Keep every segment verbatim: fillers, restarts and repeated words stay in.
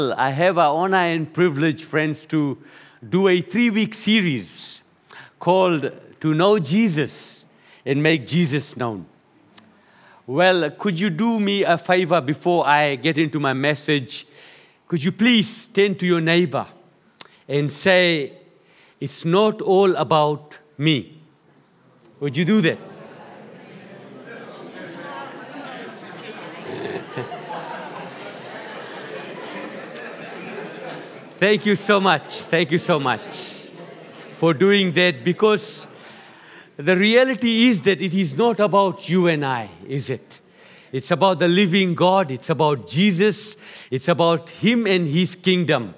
I have an honor and privilege, friends, to do a three-week series called To Know Jesus and Make Jesus Known. Well, could you do me a favor before I get into my message? Could you please turn to your neighbor and say, it's not all about me. Would you do that? Thank you so much. Thank you so much for doing that, because the reality is that it is not about you and I, is it? It's about the living God. It's about Jesus. It's about Him and His kingdom.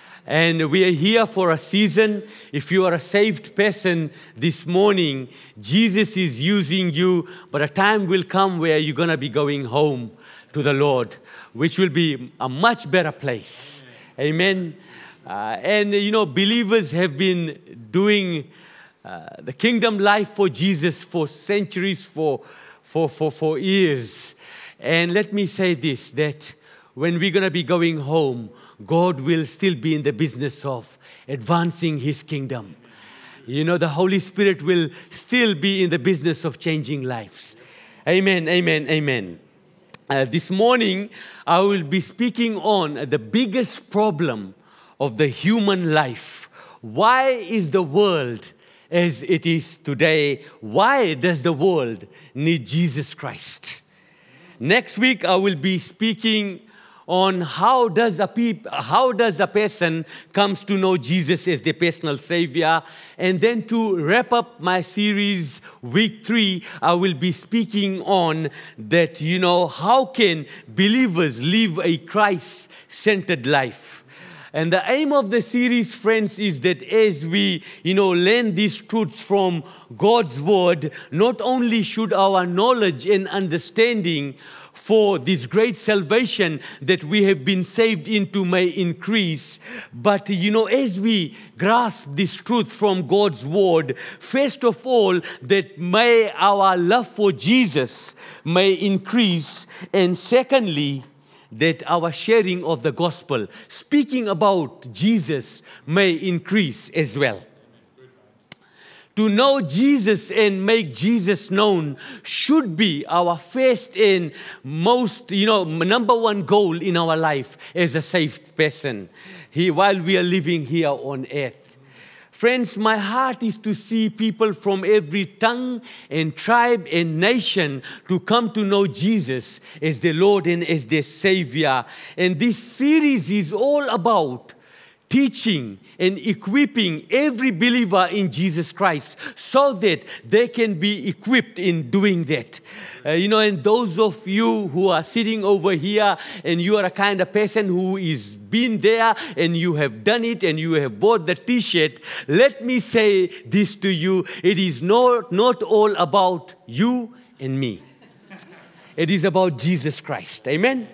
And we are here for a season. If you are a saved person this morning, Jesus is using you, but a time will come where you're going to be going home to the Lord, which will be a much better place. Amen. Uh, and, you know, believers have been doing uh, the kingdom life for Jesus for centuries, for, for, for, for years. And let me say this, that when we're going to be going home, God will still be in the business of advancing His kingdom. You know, the Holy Spirit will still be in the business of changing lives. Amen, amen, amen. Uh, this morning, I will be speaking on the biggest problem of the human life. Why is the world as it is today? Why does the world need Jesus Christ? Next week, I will be speaking on how does a peop- how does a person comes to know Jesus as their personal Savior. And then to wrap up my series, week three, I will be speaking on that, you know, how can believers live a Christ-centered life? And the aim of the series, friends, is that as we, you know, learn these truths from God's Word, not only should our knowledge and understanding for this great salvation that we have been saved into may increase. But, you know, as we grasp this truth from God's Word, first of all, that may our love for Jesus may increase. And secondly, that our sharing of the gospel, speaking about Jesus, may increase as well. To know Jesus and make Jesus known should be our first and most, you know, number one goal in our life as a saved person here while we are living here on earth. Friends, my heart is to see people from every tongue and tribe and nation to come to know Jesus as their Lord and as their Savior. And this series is all about teaching and equipping every believer in Jesus Christ so that they can be equipped in doing that. Uh, you know, and those of you who are sitting over here and you are a kind of person who is been there and you have done it and you have bought the t-shirt, let me say this to you. It is not, not all about you and me. It is about Jesus Christ. Amen?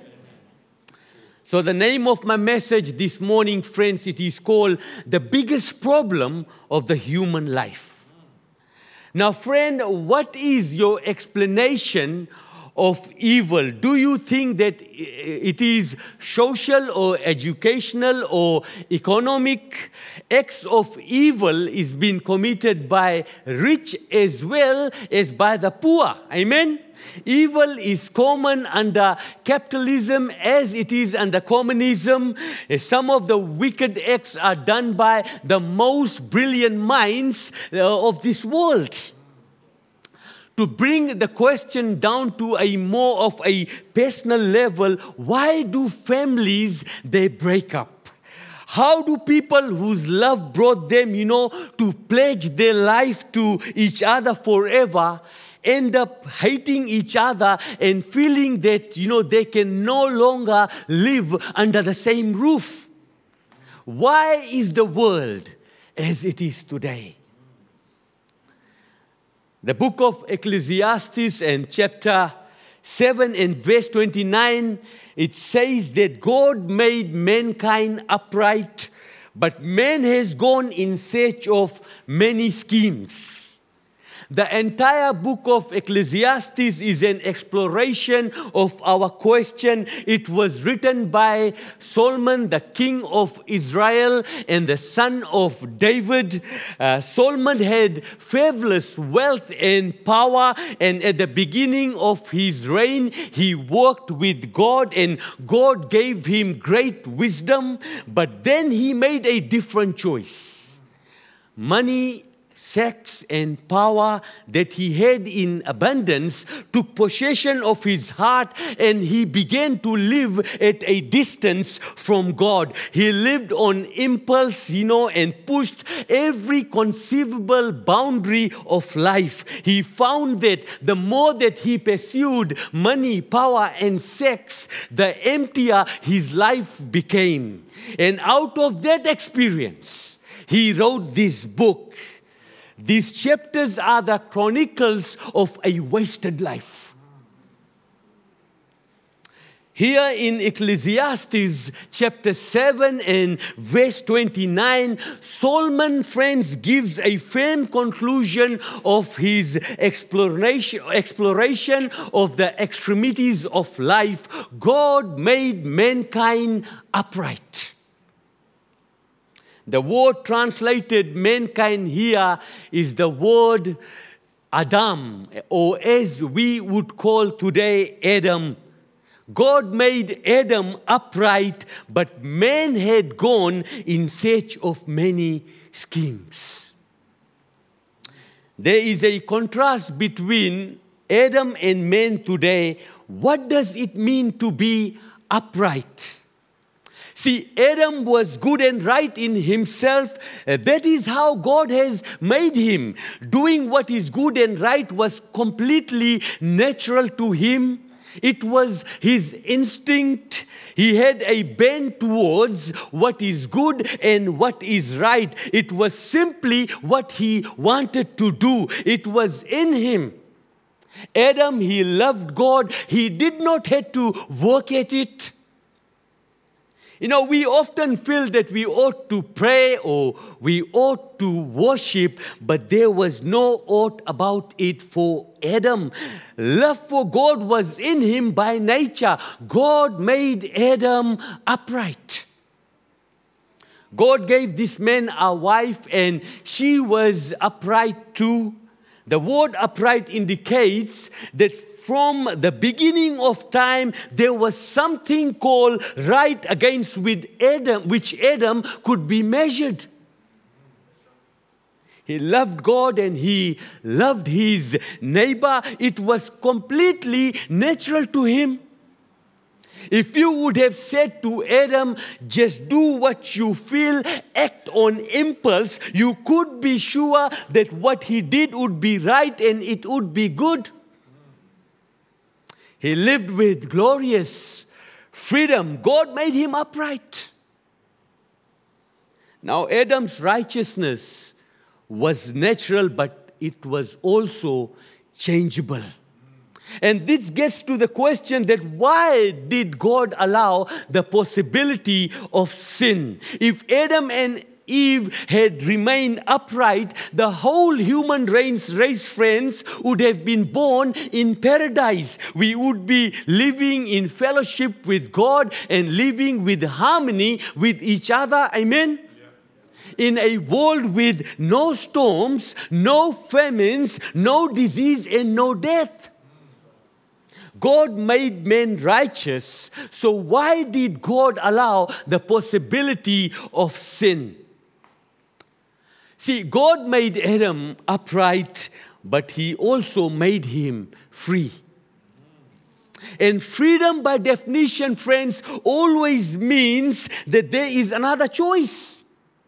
So the name of my message this morning, friends, it is called The Biggest Problem of the Human Life. Now, friend, what is your explanation of evil? Do you think that it is social or educational or economic? Acts of evil is being committed by rich as well as by the poor. Amen? Evil is common under capitalism as it is under communism. Some of the wicked acts are done by the most brilliant minds of this world. To bring the question down to a more of a personal level, why do families, they break up? How do people whose love brought them, you know, to pledge their life to each other forever, end up hating each other and feeling that, you know, they can no longer live under the same roof? Why is the world as it is today? The book of Ecclesiastes and chapter seven and verse twenty-nine, it says that God made mankind upright, but man has gone in search of many schemes. The entire book of Ecclesiastes is an exploration of our question. It was written by Solomon, the king of Israel and the son of David. Uh, Solomon had fabulous wealth and power, and at the beginning of his reign, he worked with God, and God gave him great wisdom. But then he made a different choice. Money, sex, and power that he had in abundance took possession of his heart, and he began to live at a distance from God. He lived on impulse, you know, and pushed every conceivable boundary of life. He found that the more that he pursued money, power, and sex, the emptier his life became. And out of that experience, he wrote this book. These chapters are the chronicles of a wasted life. Here in Ecclesiastes chapter seven and verse twenty-nine, Solomon, friends, gives a firm conclusion of his exploration, exploration of the extremities of life. God made mankind upright. The word translated mankind here is the word Adam, or as we would call today Adam. God made Adam upright, but man had gone in search of many schemes. There is a contrast between Adam and man today. What does it mean to be upright? See, Adam was good and right in himself. Uh, that is how God has made him. Doing what is good and right was completely natural to him. It was his instinct. He had a bent towards what is good and what is right. It was simply what he wanted to do. It was in him. Adam, he loved God. He did not have to work at it. You know, we often feel that we ought to pray or we ought to worship, but there was no ought about it for Adam. Love for God was in him by nature. God made Adam upright. God gave this man a wife, and she was upright too. The word upright indicates that from the beginning of time, there was something called right against with Adam, which Adam could be measured. He loved God and he loved his neighbor. It was completely natural to him. If you would have said to Adam, just do what you feel, act on impulse, you could be sure that what he did would be right and it would be good. He lived with glorious freedom. God made him upright. Now, Adam's righteousness was natural, but it was also changeable. And this gets to the question that why did God allow the possibility of sin? If Adam and Eve had remained upright, the whole human race, race, friends, would have been born in paradise. We would be living in fellowship with God and living with harmony with each other. Amen? Yeah. In a world with no storms, no famines, no disease, and no death. God made men righteous. So why did God allow the possibility of sin? See, God made Adam upright, but he also made him free. And freedom, by definition, friends, always means that there is another choice.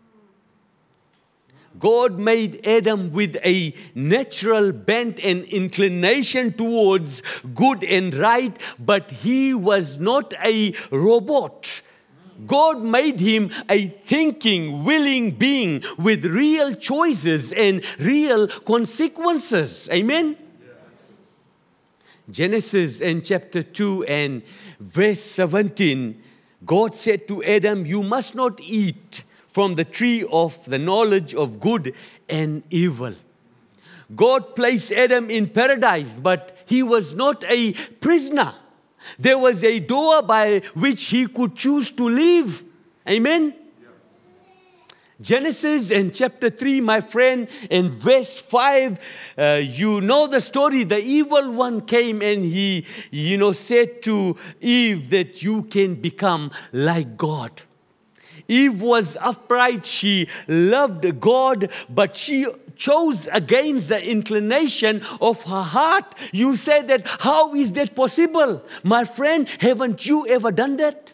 God made Adam with a natural bent and inclination towards good and right, but he was not a robot. God made him a thinking, willing being with real choices and real consequences. Amen? Yeah. Genesis in chapter two and verse seventeen, God said to Adam, you must not eat from the tree of the knowledge of good and evil. God placed Adam in paradise, but he was not a prisoner. There was a door by which he could choose to live. Amen? Yeah. Genesis and chapter three, my friend, and verse five, uh, you know the story. The evil one came and he, you know, said to Eve that you can become like God. Eve was upright. She loved God, but she chose against the inclination of her heart. You say that, how is that possible? My friend, haven't you ever done that?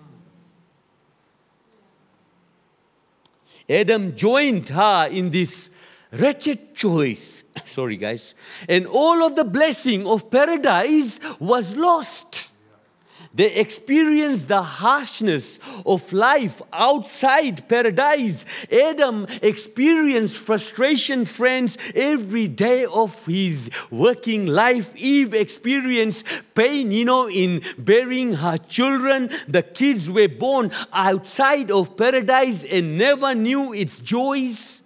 Adam joined her in this wretched choice. Sorry, guys. And all of the blessing of paradise was lost. They experienced the harshness of life outside paradise. Adam experienced frustration, friends, every day of his working life. Eve experienced pain, you know, in bearing her children. The kids were born outside of paradise and never knew its joys.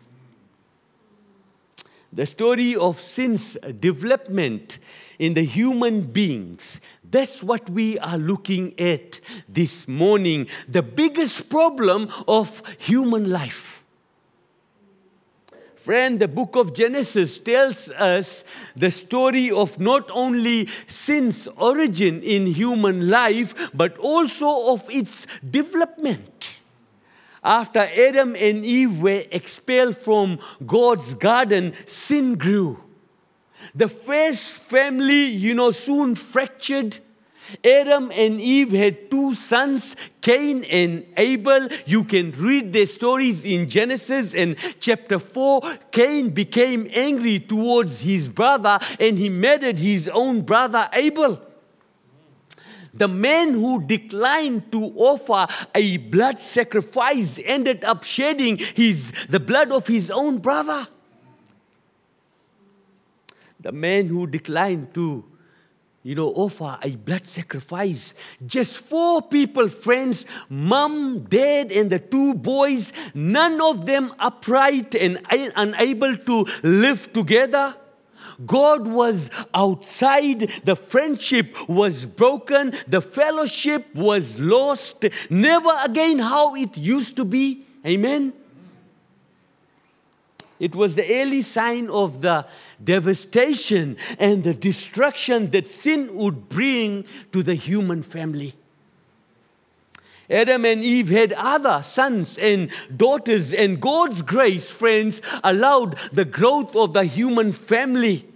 The story of sin's development in the human beings, that's what we are looking at this morning. The biggest problem of human life. Friend, the book of Genesis tells us the story of not only sin's origin in human life, but also of its development. After Adam and Eve were expelled from God's garden, sin grew. The first family, you know, soon fractured. Adam and Eve had two sons, Cain and Abel. You can read their stories in Genesis and chapter four. Cain became angry towards his brother and he murdered his own brother Abel. The man who declined to offer a blood sacrifice ended up shedding his, the blood of his own brother. The man who declined to, you know, offer a blood sacrifice. Just four people, friends, mom, dad, and the two boys, none of them upright and unable to live together. God was outside, the friendship was broken, the fellowship was lost, never again how it used to be. Amen? It was the early sign of the devastation and the destruction that sin would bring to the human family. Adam and Eve had other sons and daughters, and God's grace, friends, allowed the growth of the human family.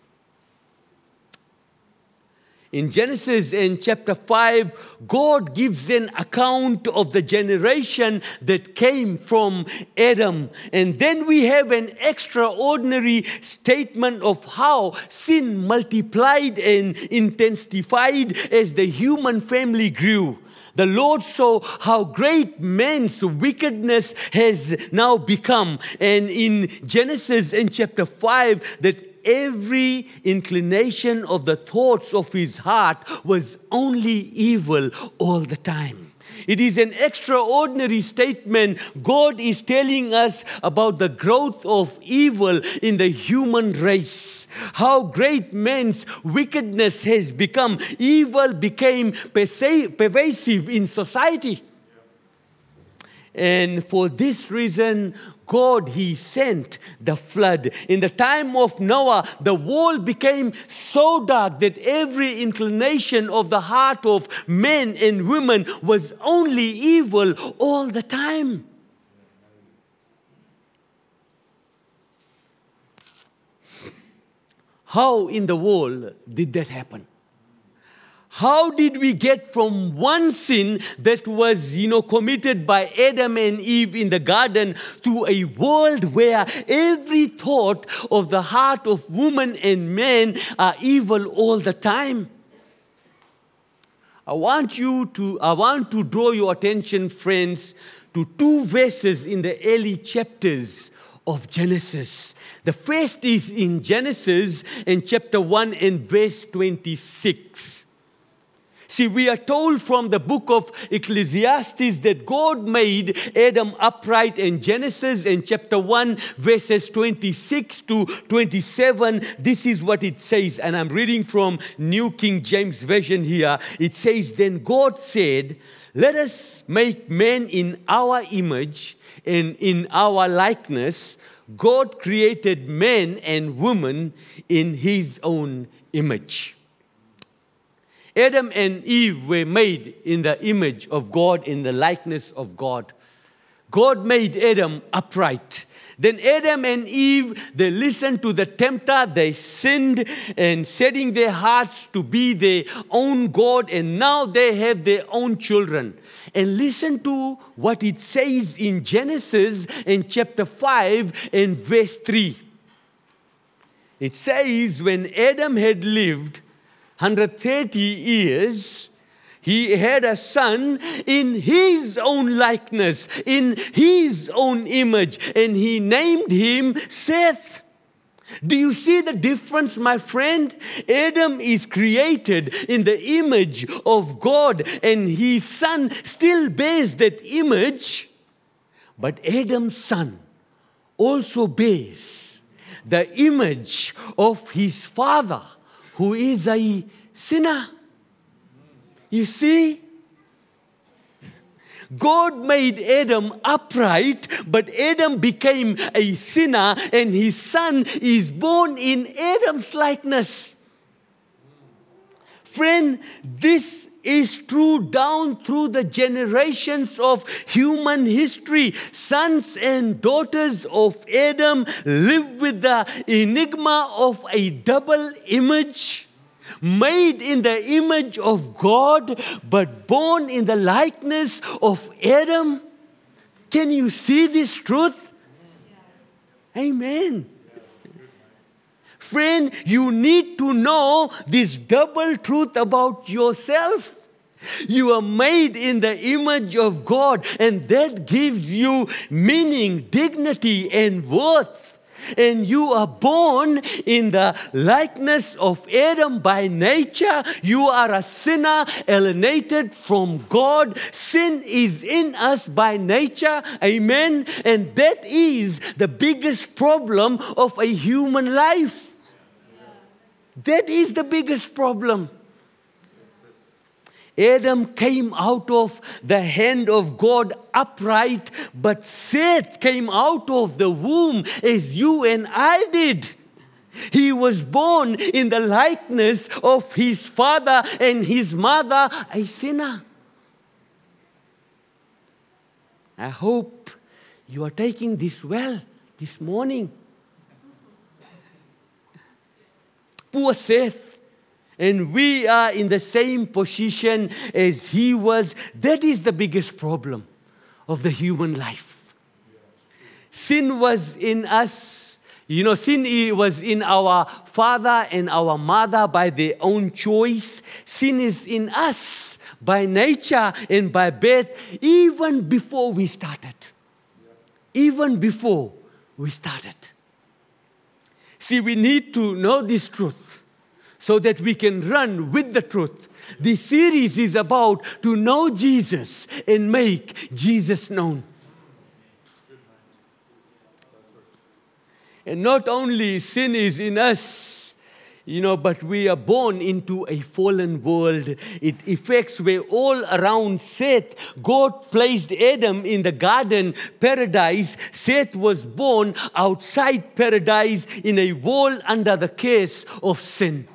In Genesis in chapter five, God gives an account of the generation that came from Adam. And then we have an extraordinary statement of how sin multiplied and intensified as the human family grew. The Lord saw how great man's wickedness has now become. And in Genesis in chapter five, that every inclination of the thoughts of his heart was only evil all the time. It is an extraordinary statement. God is telling us about the growth of evil in the human race. How great man's wickedness has become. Evil became pervasive in society. And for this reason, God, He sent the flood. In the time of Noah, the world became so dark that every inclination of the heart of men and women was only evil all the time. How in the world did that happen? How did we get from one sin that was, you know, committed by Adam and Eve in the garden to a world where every thought of the heart of woman and man are evil all the time? I want you to, I want to draw your attention, friends, to two verses in the early chapters of Genesis. The first is in Genesis in chapter one and verse twenty-six. See, we are told from the book of Ecclesiastes that God made Adam upright in Genesis in chapter one, verses twenty-six to twenty-seven. This is what it says, and I'm reading from New King James Version here. It says, "Then God said, let us make man in our image and in our likeness. God created man and woman in his own image." Adam and Eve were made in the image of God, in the likeness of God. God made Adam upright. Then Adam and Eve, they listened to the tempter, they sinned and setting their hearts to be their own God, and now they have their own children. And listen to what it says in Genesis in chapter five and verse three. It says, when Adam had lived one hundred thirty years, he had a son in his own likeness, in his own image, and he named him Seth. Do you see the difference, my friend? Adam is created in the image of God, and his son still bears that image. But Adam's son also bears the image of his father, who is a sinner. You see, God made Adam upright, but Adam became a sinner, and his son is born in Adam's likeness. Friend, this is true down through the generations of human history. Sons and daughters of Adam live with the enigma of a double image, made in the image of God, but born in the likeness of Adam. Can you see this truth? Amen. Friend, you need to know this double truth about yourself. You are made in the image of God, and that gives you meaning, dignity, and worth. And you are born in the likeness of Adam by nature. You are a sinner alienated from God. Sin is in us by nature. Amen. And that is the biggest problem of a human life. That is the biggest problem. Adam came out of the hand of God upright, but Seth came out of the womb as you and I did. He was born in the likeness of his father and his mother, a sinner. I hope you are taking this well this morning. Poor Seth. And we are in the same position as he was. That is the biggest problem of the human life. Sin was in us. You know, sin was in our father and our mother by their own choice. Sin is in us by nature and by birth, even before we started. Even before we started. See, we need to know this truth so that we can run with the truth. This series is about to know Jesus and make Jesus known. And not only sin is in us, you know, but we are born into a fallen world. It affects where all around Seth. God placed Adam in the garden paradise. Seth was born outside paradise in a world under the curse of sin.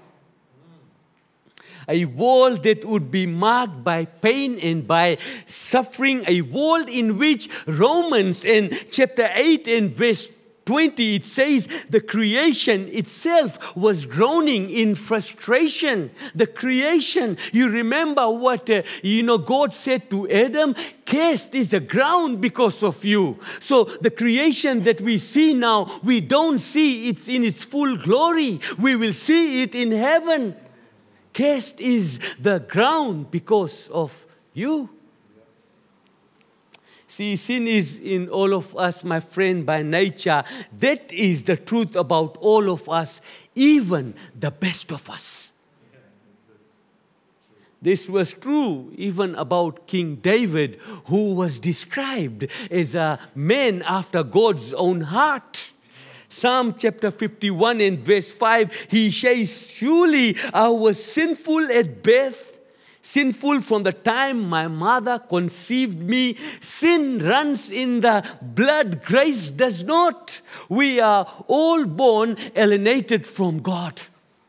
A world that would be marked by pain and by suffering. A world in which Romans in chapter eight and verse twenty, it says the creation itself was groaning in frustration. The creation, you remember what, uh, you know, God said to Adam, cursed is the ground because of you. So the creation that we see now, we don't see it in its full glory. We will see it in heaven. Cursed is the ground because of you. See, sin is in all of us, my friend, by nature. That is the truth about all of us, even the best of us. This was true even about King David, who was described as a man after God's own heart. Psalm chapter fifty-one and verse five, he says, surely I was sinful at birth, sinful from the time my mother conceived me. Sin runs in the blood, grace does not. We are all born alienated from God.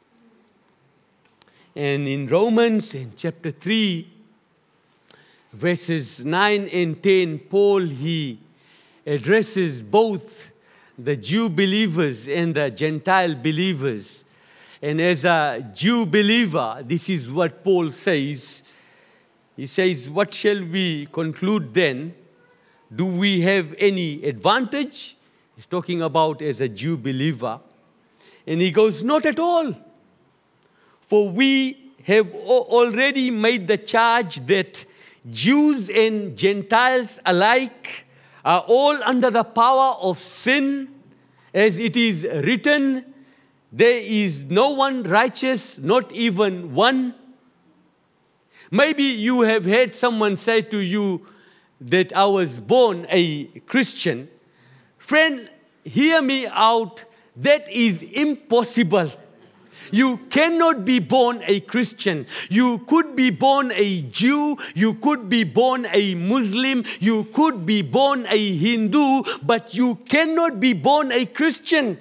And in Romans, in chapter three, verses nine and ten, Paul, he addresses both the Jew believers and the Gentile believers. And as a Jew believer, this is what Paul says. He says, what shall we conclude then? Do we have any advantage? He's talking about as a Jew believer. And he goes, not at all. For we have already made the charge that Jews and Gentiles alike are all under the power of sin, as it is written, there is no one righteous, not even one. Maybe you have heard someone say to you that I was born a Christian. Friend, hear me out. That is impossible. You cannot be born a Christian. You could be born a Jew. You could be born a Muslim. You could be born a Hindu, but you cannot be born a Christian.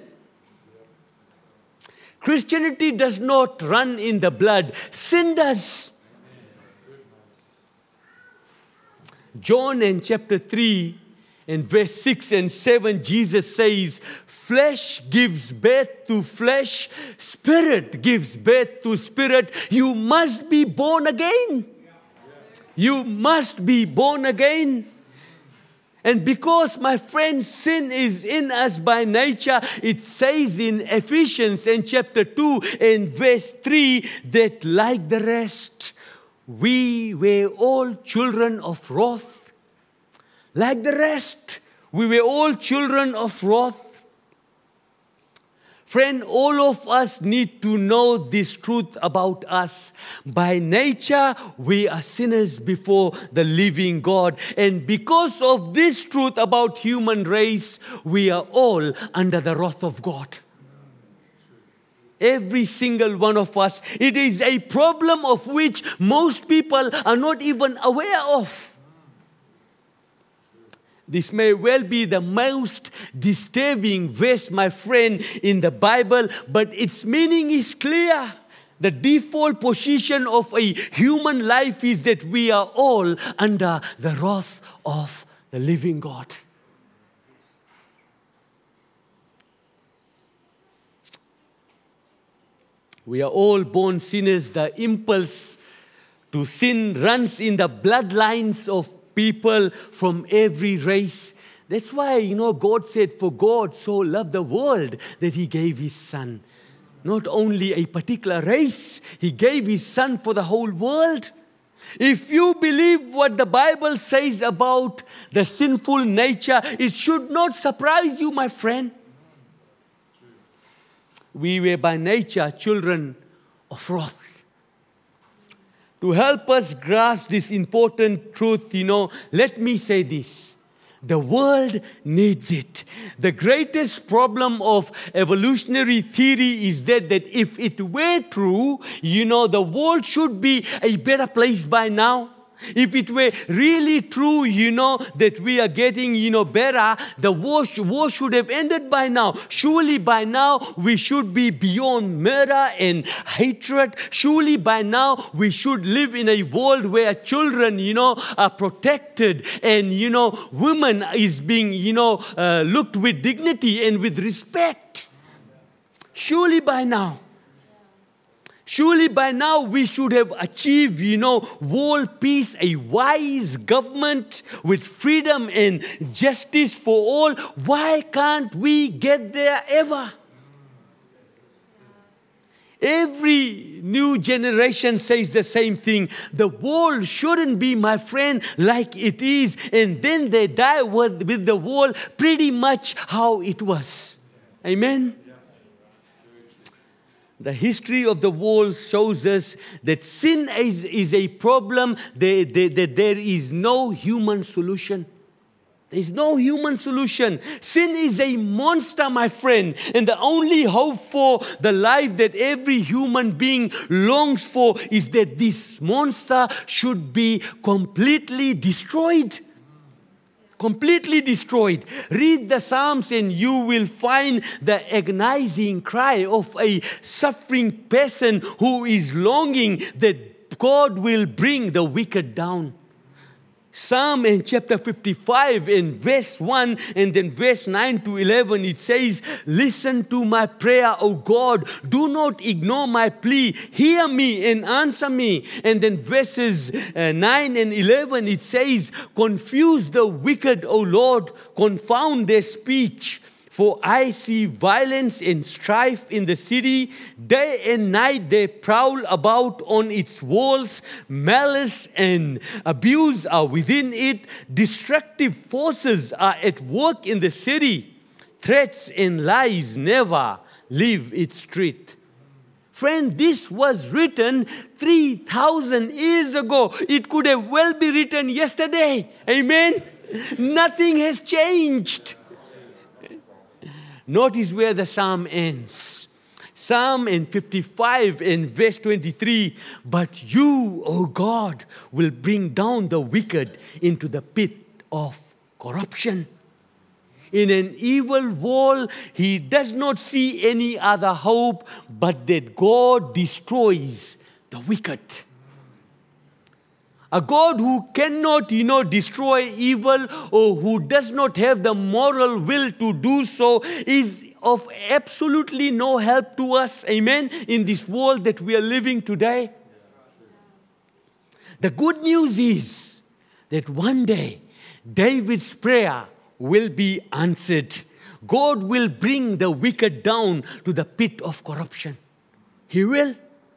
Christianity does not run in the blood. Sin does. John in chapter three and verse six and seven, Jesus says, flesh gives birth to flesh, spirit gives birth to spirit. You must be born again. You must be born again. And because, my friend, sin is in us by nature, it says in Ephesians in chapter two and verse three that like the rest, we were all children of wrath. Like the rest, we were all children of wrath. Friend, all of us need to know this truth about us. By nature, we are sinners before the living God. And because of this truth about human race, we are all under the wrath of God. Every single one of us. It is a problem of which most people are not even aware of. This may well be the most disturbing verse, my friend, in the Bible, but its meaning is clear. The default position of a human life is that we are all under the wrath of the living God. We are all born sinners. The impulse to sin runs in the bloodlines of people from every race. That's why, you know, God said, for God so loved the world that He gave His Son. Not only a particular race, He gave His Son for the whole world. If you believe what the Bible says about the sinful nature, it should not surprise you, my friend. We were by nature children of wrath. To help us grasp this important truth, you know, let me say this. The world needs it. The greatest problem of evolutionary theory is that, that if it were true, you know, the world should be a better place by now. If it were really true, you know, that we are getting, you know, better, the war, war should have ended by now. Surely by now we should be beyond murder and hatred. Surely by now we should live in a world where children, you know, are protected and, you know, women is being, you know, uh, looked with dignity and with respect. Surely by now. Surely by now we should have achieved, you know, world peace, a wise government with freedom and justice for all. Why can't we get there ever? Every new generation says the same thing. The world shouldn't be, my friend, like it is. And then they die with, with the world pretty much how it was. Amen? The history of the world shows us that sin is, is a problem, that there, there, there is no human solution. There is no human solution. Sin is a monster, my friend, and the only hope for the life that every human being longs for is that this monster should be completely destroyed. Completely destroyed. Read the Psalms and you will find the agonizing cry of a suffering person who is longing that God will bring the wicked down. Psalm in chapter fifty-five in verse one and then verse nine to eleven, it says, "Listen to my prayer, O God. Do not ignore my plea. Hear me and answer me." And then verses uh, nine and eleven, it says, "Confuse the wicked, O Lord. Confound their speech. For I see violence and strife in the city. Day and night they prowl about on its walls. Malice and abuse are within it. Destructive forces are at work in the city. Threats and lies never leave its street." Friend, this was written three thousand years ago. It could have well been written yesterday. Amen? Nothing has changed. Notice where the psalm ends. Psalm in fifty-five in verse twenty-three, "But you, O God, will bring down the wicked into the pit of corruption." In an evil world, he does not see any other hope but that God destroys the wicked. A God who cannot, you know, destroy evil or who does not have the moral will to do so is of absolutely no help to us, amen, in this world that we are living today. The good news is that one day David's prayer will be answered. God will bring the wicked down to the pit of corruption. He will.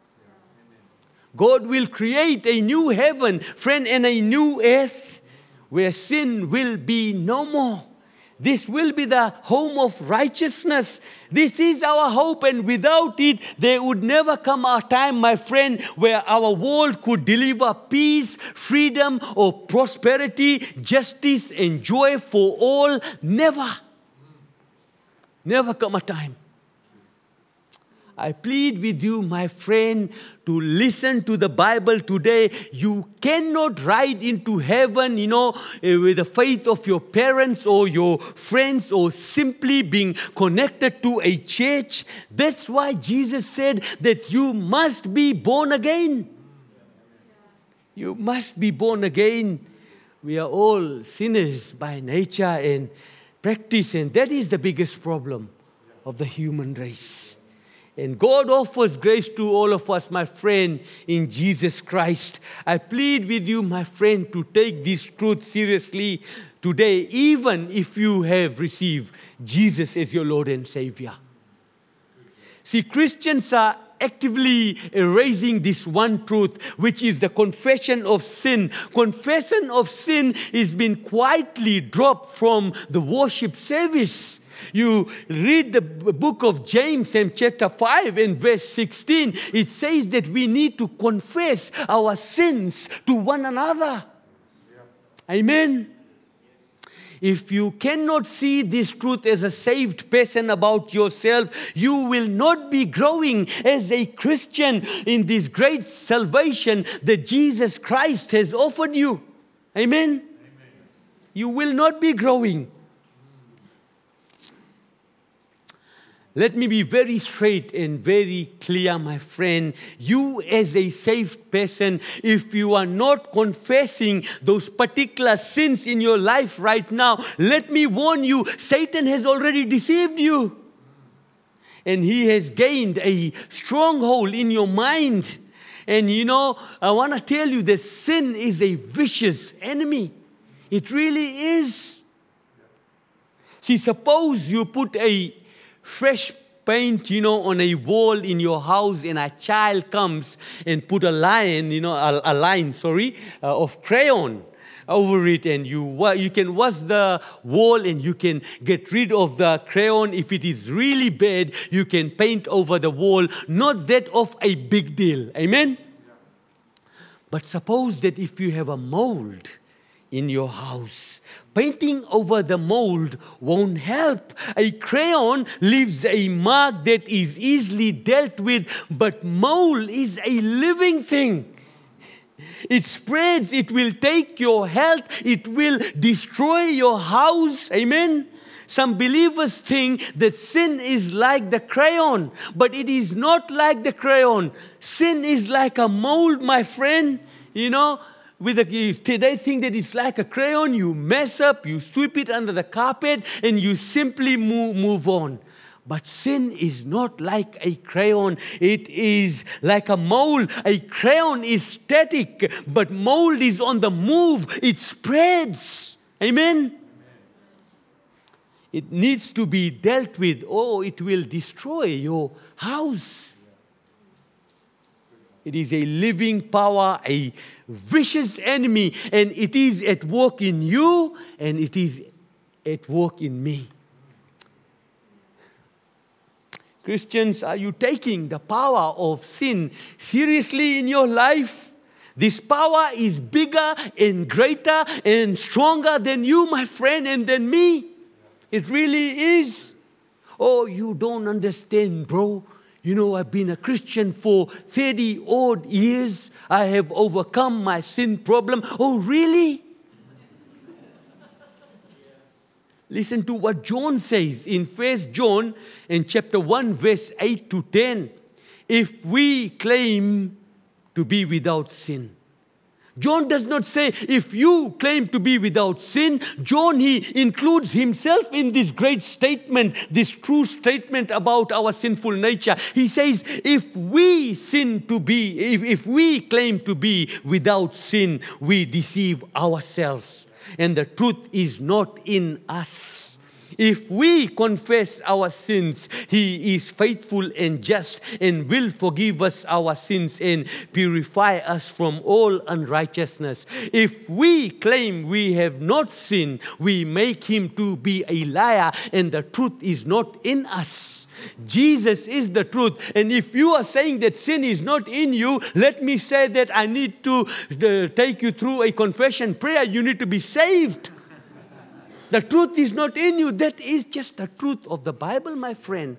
God will create a new heaven, friend, and a new earth where sin will be no more. This will be the home of righteousness. This is our hope, and without it, there would never come a time, my friend, where our world could deliver peace, freedom, or prosperity, justice, and joy for all. Never. Never come a time. I plead with you, my friend, to listen to the Bible today. You cannot ride into heaven, you know, with the faith of your parents or your friends or simply being connected to a church. That's why Jesus said that you must be born again. You must be born again. We are all sinners by nature and practice, and that is the biggest problem of the human race. And God offers grace to all of us, my friend, in Jesus Christ. I plead with you, my friend, to take this truth seriously today, even if you have received Jesus as your Lord and Savior. See, Christians are actively erasing this one truth, which is the confession of sin. Confession of sin is being quietly dropped from the worship service. You read the book of James in chapter five and verse sixteen. It says that we need to confess our sins to one another. Yeah. Amen. If you cannot see this truth as a saved person about yourself, you will not be growing as a Christian in this great salvation that Jesus Christ has offered you. Amen. Amen. You will not be growing. Let me be very straight and very clear, my friend. You as a saved person, if you are not confessing those particular sins in your life right now, let me warn you, Satan has already deceived you. And he has gained a stronghold in your mind. And you know, I want to tell you that sin is a vicious enemy. It really is. See, suppose you put a fresh paint, you know, on a wall in your house, and a child comes and put a line, you know, a, a line, sorry, uh, of crayon over it, and you, you can wash the wall, and you can get rid of the crayon. If it is really bad, you can paint over the wall. Not that of a big deal. Amen? But suppose that if you have a mold in your house, painting over the mold won't help. A crayon leaves a mark that is easily dealt with, but mold is a living thing. It spreads, it will take your health, it will destroy your house. Amen? Some believers think that sin is like the crayon, but it is not like the crayon. Sin is like a mold, my friend. You know, with a, they think that it's like a crayon. You mess up, you sweep it under the carpet, and you simply move, move on. But sin is not like a crayon. It is like a mold. A crayon is static, but mold is on the move. It spreads. Amen? Amen. It needs to be dealt with, or it will destroy your house. It is a living power, a vicious enemy, and it is at work in you, and it is at work in me. Christians, are you taking the power of sin seriously in your life? This power is bigger and greater and stronger than you, my friend, and than me. It really is. Oh, you don't understand, bro. You know, I've been a Christian for thirty odd years. I have overcome my sin problem. Oh, really? Listen to what John says in First John in chapter one, verse eight to ten. If we claim to be without sin. John does not say, if you claim to be without sin. John, he includes himself in this great statement, this true statement about our sinful nature. He says, if we sin to be, if, if we claim to be without sin, we deceive ourselves. And the truth is not in us. If we confess our sins, He is faithful and just and will forgive us our sins and purify us from all unrighteousness. If we claim we have not sinned, we make Him to be a liar, and the truth is not in us. Jesus is the truth. And if you are saying that sin is not in you, let me say that I need to uh, take you through a confession prayer. You need to be saved. The truth is not in you. That is just the truth of the Bible, my friend.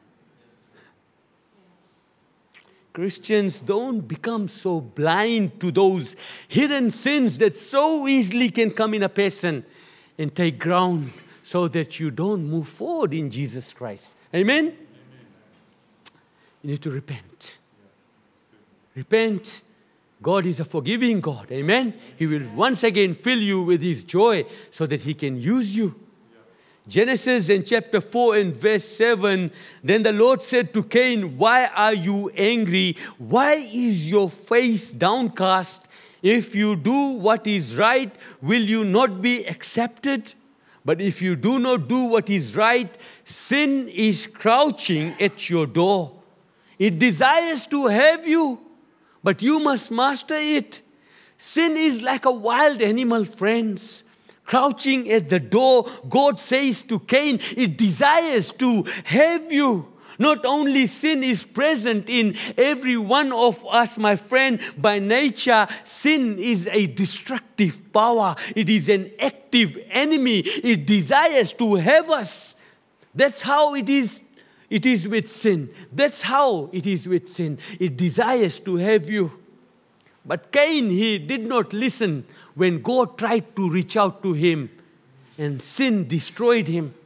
Christians, don't become so blind to those hidden sins that so easily can come in a person and take ground so that you don't move forward in Jesus Christ. Amen? Amen? You need to repent. Repent. God is a forgiving God. Amen? He will once again fill you with His joy so that He can use you. Genesis in chapter four and verse seven, then the Lord said to Cain, why are you angry? Why is your face downcast? If you do what is right, will you not be accepted? But if you do not do what is right, sin is crouching at your door. It desires to have you, but you must master it. Sin is like a wild animal, friends, crouching at the door. God says to Cain, it desires to have you. Not only sin is present in every one of us, my friend, by nature, sin is a destructive power. It is an active enemy. It desires to have us. That's how it is, it is with sin. That's how it is with sin. It desires to have you. But Cain, he did not listen when God tried to reach out to him, and sin destroyed him.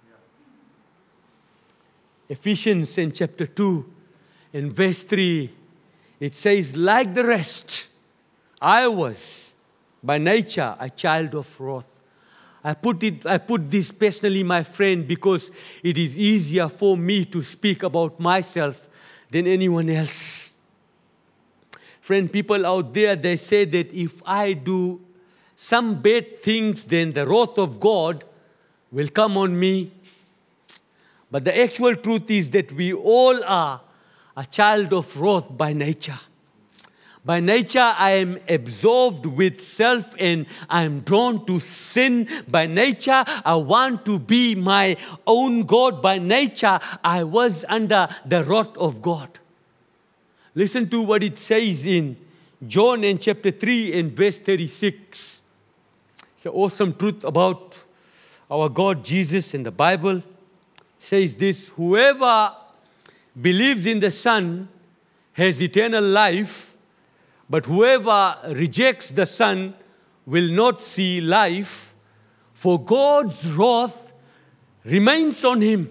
Ephesians in chapter two, in verse three, it says, like the rest, I was by nature a child of wrath. I put it, I put this personally, my friend, because it is easier for me to speak about myself than anyone else. Friend, people out there, they say that if I do some bad things, then the wrath of God will come on me. But the actual truth is that we all are a child of wrath by nature. By nature, I am absorbed with self and I am drawn to sin. By nature, I want to be my own God. By nature, I was under the wrath of God. Listen to what it says in John in chapter three and verse thirty-six. It's an awesome truth about our God Jesus in the Bible. It says this: whoever believes in the Son has eternal life, but whoever rejects the Son will not see life, for God's wrath remains on him.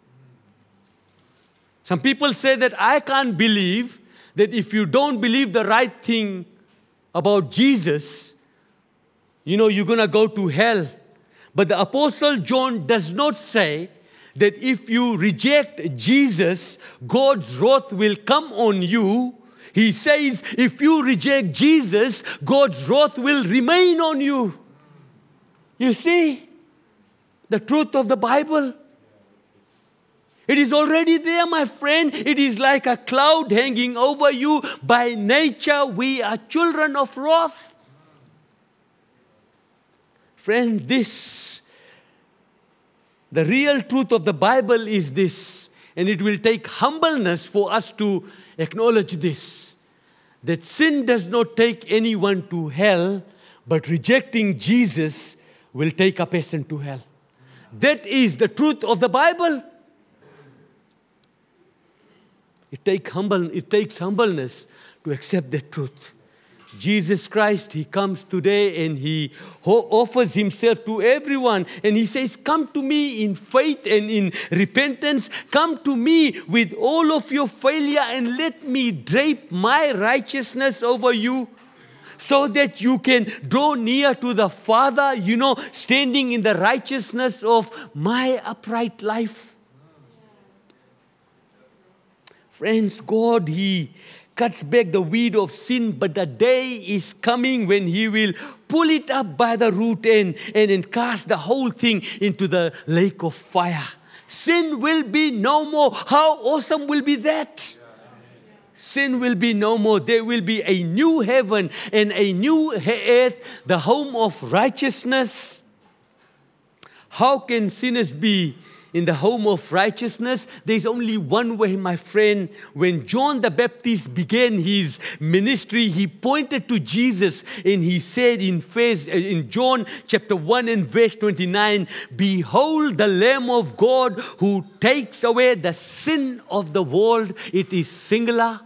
Some people say that I can't believe that if you don't believe the right thing about Jesus, you know, you're going to go to hell. But the Apostle John does not say that if you reject Jesus, God's wrath will come on you. He says, if you reject Jesus, God's wrath will remain on you. You see the truth of the Bible? It is already there, my friend. It is like a cloud hanging over you. By nature, we are children of wrath. Friend, this, the real truth of the Bible is this, and it will take humbleness for us to acknowledge this, that sin does not take anyone to hell, but rejecting Jesus will take a person to hell. That is the truth of the Bible. It, take humble, it takes humbleness to accept the truth. Jesus Christ, He comes today and He offers Himself to everyone. And He says, come to me in faith and in repentance. Come to me with all of your failure and let me drape my righteousness over you, so that you can draw near to the Father, you know, standing in the righteousness of my upright life. Friends, God, He cuts back the weed of sin, but the day is coming when He will pull it up by the root and, and, and cast the whole thing into the lake of fire. Sin will be no more. How awesome will be that? Sin will be no more. There will be a new heaven and a new earth, the home of righteousness. How can sinners be in the home of righteousness? There's only one way, my friend. When John the Baptist began his ministry, he pointed to Jesus and he said in, verse, in John chapter one and verse twenty-nine, behold the Lamb of God who takes away the sin of the world. It is singular.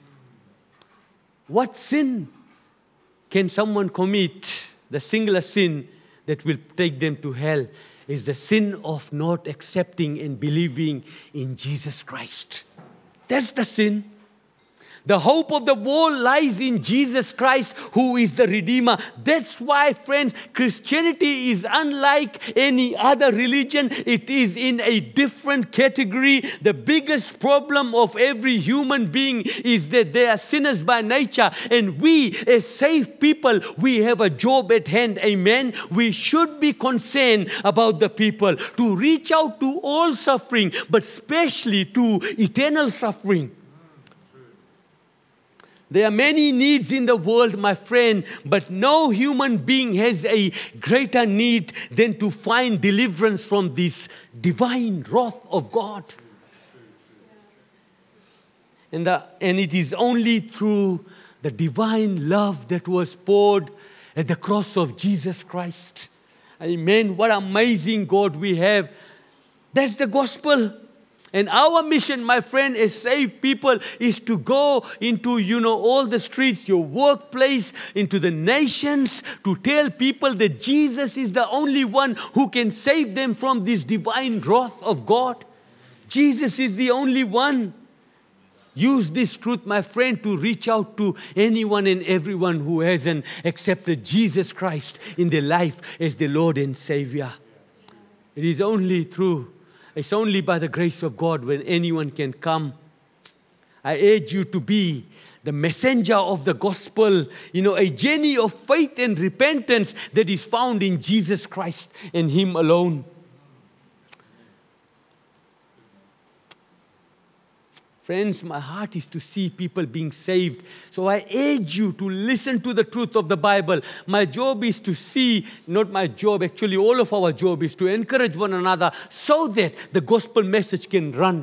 What sin can someone commit? The singular sin that will take them to hell is the sin of not accepting and believing in Jesus Christ. That's the sin. The hope of the world lies in Jesus Christ, who is the Redeemer. That's why, friends, Christianity is unlike any other religion. It is in a different category. The biggest problem of every human being is that they are sinners by nature. And we, as saved people, we have a job at hand. Amen. We should be concerned about the people, to reach out to all suffering, but especially to eternal suffering. There are many needs in the world, my friend, but no human being has a greater need than to find deliverance from this divine wrath of God. And, the, and it is only through the divine love that was poured at the cross of Jesus Christ. Amen. What amazing God we have. That's the gospel. And our mission, my friend, as saved people, is to go into, you know, all the streets, your workplace, into the nations, to tell people that Jesus is the only one who can save them from this divine wrath of God. Jesus is the only one. Use this truth, my friend, to reach out to anyone and everyone who hasn't accepted Jesus Christ in their life as their Lord and Savior. It is only through It's only by the grace of God when anyone can come. I urge you to be the messenger of the gospel, you know, a journey of faith and repentance that is found in Jesus Christ and Him alone. Friends, my heart is to see people being saved. So I urge you to listen to the truth of the Bible. My job is to see, not my job, actually all of our job is to encourage one another so that the gospel message can run.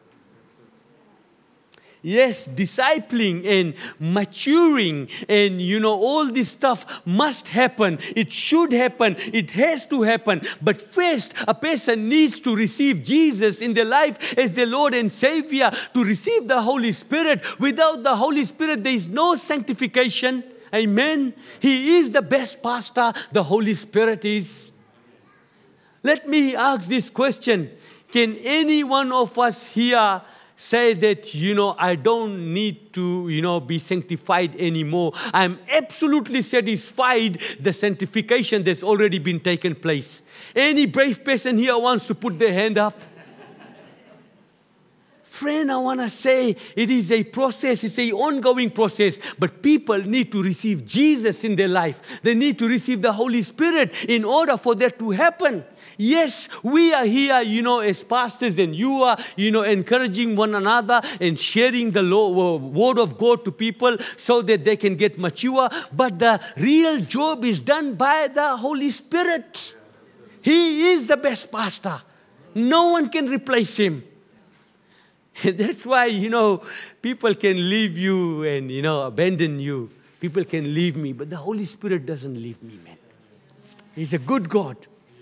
Yes, discipling and maturing and, you know, all this stuff must happen. It should happen. It has to happen. But first, a person needs to receive Jesus in their life as their Lord and Savior, to receive the Holy Spirit. Without the Holy Spirit, there is no sanctification. Amen. He is the best pastor, the Holy Spirit is. Let me ask this question. Can any one of us here say that, you know, I don't need to, you know, be sanctified anymore? I'm absolutely satisfied the sanctification that's already been taken place. Any brave person here wants to put their hand up? Friend, I want to say it is a process, it's an ongoing process, but people need to receive Jesus in their life. They need to receive the Holy Spirit in order for that to happen. Yes, we are here, you know, as pastors, and you are, you know, encouraging one another and sharing the word of God to people so that they can get mature. But the real job is done by the Holy Spirit. He is the best pastor. No one can replace him. That's why, you know, people can leave you and, you know, abandon you. People can leave me, but the Holy Spirit doesn't leave me, man. He's a good God.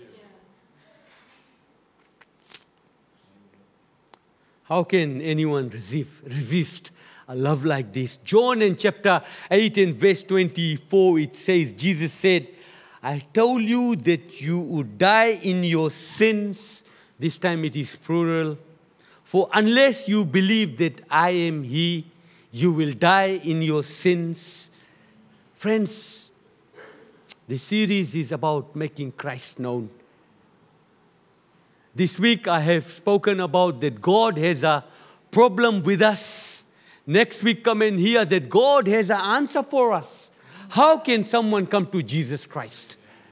How can anyone resist, resist a love like this? John in chapter eight and verse twenty-four, it says, Jesus said, I told you that you would die in your sins. This time it is plural. For unless you believe that I am He, you will die in your sins. Friends, the series is about making Christ known. This week I have spoken about that God has a problem with us. Next week come and hear that God has an answer for us. How can someone come to Jesus Christ?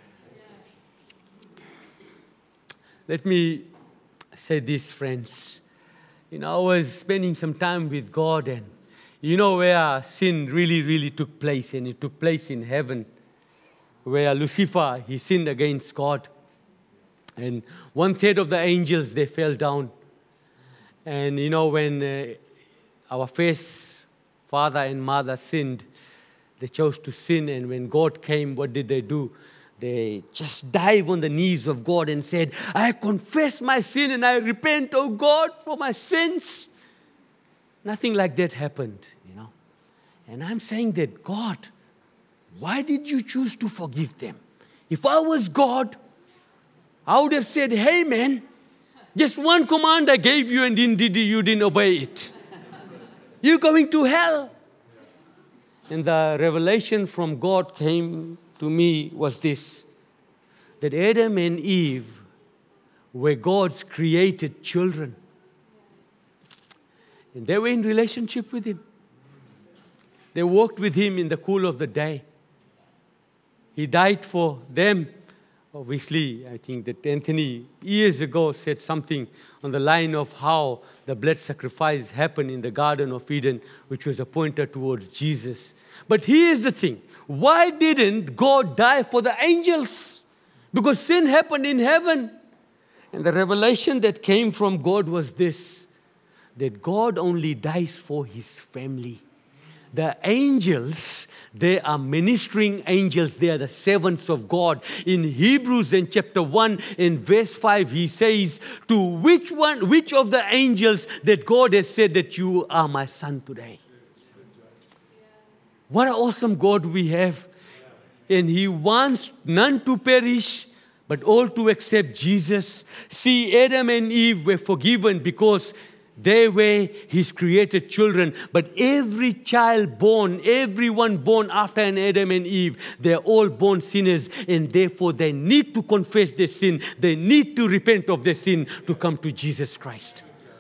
Let me say this, friends. You know, I was spending some time with God, and you know where sin really, really took place, and it took place in heaven, where Lucifer, he sinned against God. And one third of the angels, they fell down. And you know, when uh, our first father and mother sinned, they chose to sin. And when God came, what did they do? They just dive on the knees of God and said, I confess my sin and I repent, oh God, for my sins. Nothing like that happened, you know. And I'm saying that, God, why did you choose to forgive them? If I was God, I would have said, hey man, just one command I gave you and didn't, did, you didn't obey it. You're going to hell. And the revelation from God came to me was this, that Adam and Eve were God's created children. And they were in relationship with Him. They walked with Him in the cool of the day. He died for them. Obviously, I think that Anthony years ago said something on the line of how the blood sacrifice happened in the Garden of Eden, which was a pointer towards Jesus. But here's the thing. Why didn't God die for the angels? Because sin happened in heaven. And the revelation that came from God was this, that God only dies for His family. The angels, they are ministering angels. They are the servants of God. In Hebrews in chapter one in verse five, he says, to which one, which of the angels that God has said that you are my son today? What an awesome God we have. And He wants none to perish, but all to accept Jesus. See, Adam and Eve were forgiven because they were His created children. But every child born, everyone born after an Adam and Eve, they're all born sinners. And therefore they need to confess their sin. They need to repent of their sin to come to Jesus Christ.